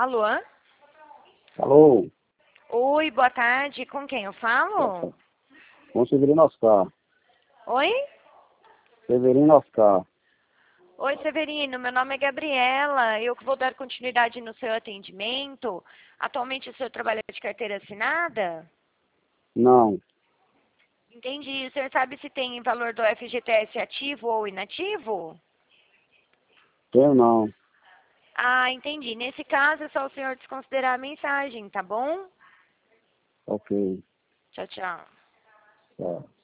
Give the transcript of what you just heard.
Alô? Alô? Oi, boa tarde. Com quem eu falo? Com Severino Oscar. Oi? Severino Oscar. Oi, Severino. Meu nome é Gabriela. Eu que vou dar continuidade no seu atendimento. Atualmente o senhor trabalha de carteira assinada? Não, Entendi. O senhor sabe se tem valor do FGTS ativo ou inativo? tenho não. Ah, entendi. Nesse caso é só o senhor desconsiderar a mensagem, tá bom? Ok. Tchau, tchau. Tá.